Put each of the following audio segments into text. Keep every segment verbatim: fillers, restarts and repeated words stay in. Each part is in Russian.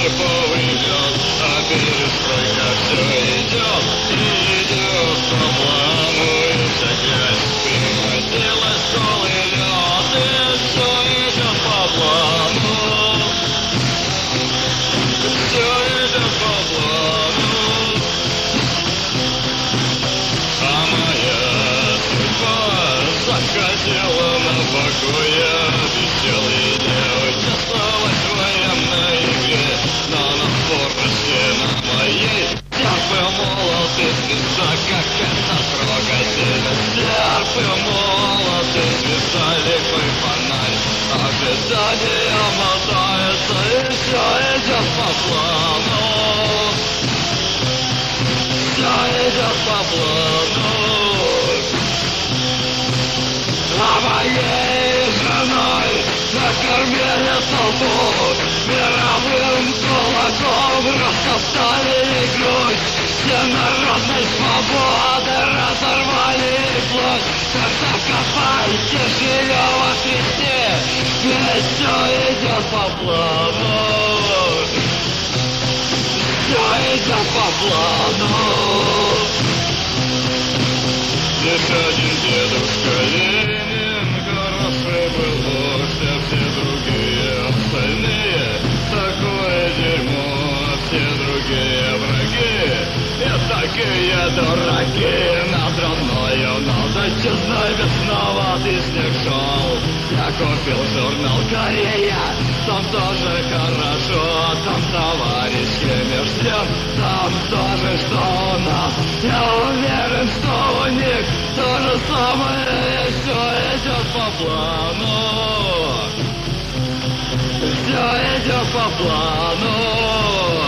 не повезет, а перестройка все идет, идет по плану, и вся грязь превратилась в голый лед, и все идет по плану, все идет по плану, а моя судьба захотела на покое, веселый девочка осталась в военной игре, но на скорости на моей серп и молот, и звезда, как это трогательно, серп и молот, и звезда, лихой фонарь, ожидание мотается, и все идет по плану, все идет по плану. А моей женой накормили толпу, мировым кулаком растоптали грудь, всенародной свободы разорвали плоть, когда копайте ее во Христе, ведь все идет по плану, все идет по плану. Здесь один дедушка Ленин, хороший был вождь, а все другие остальные такое дерьмо, а все другие враги и такие дураки. Над родною молодчиной весноватый снег шел, я купил журнал «Корея», там тоже хорошо, там товарищи между тем, там тоже что у нас, я уверен, что у них то же самое, и все идет по плану, все идет по плану.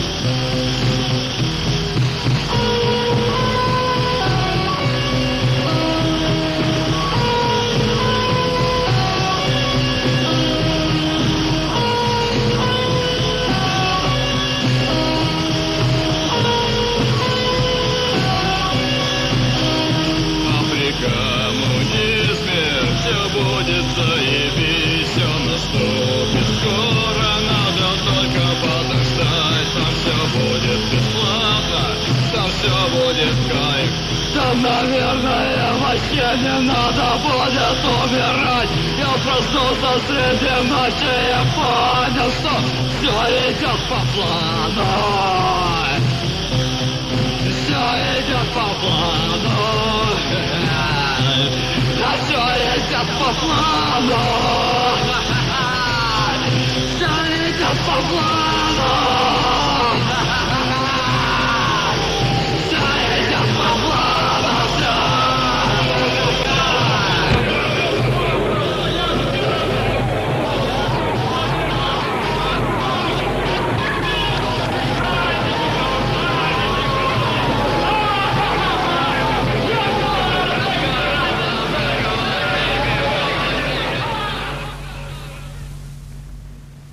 Будет заебись, все наступит скоро, надо только подождать, там все будет бесплатно, там все будет кайф. Там, наверное, вообще не надо будет умирать. Я проснулся среди ночи и понял, что все идет по плану, все идет по плану. А все идет по плану, все идет по плану.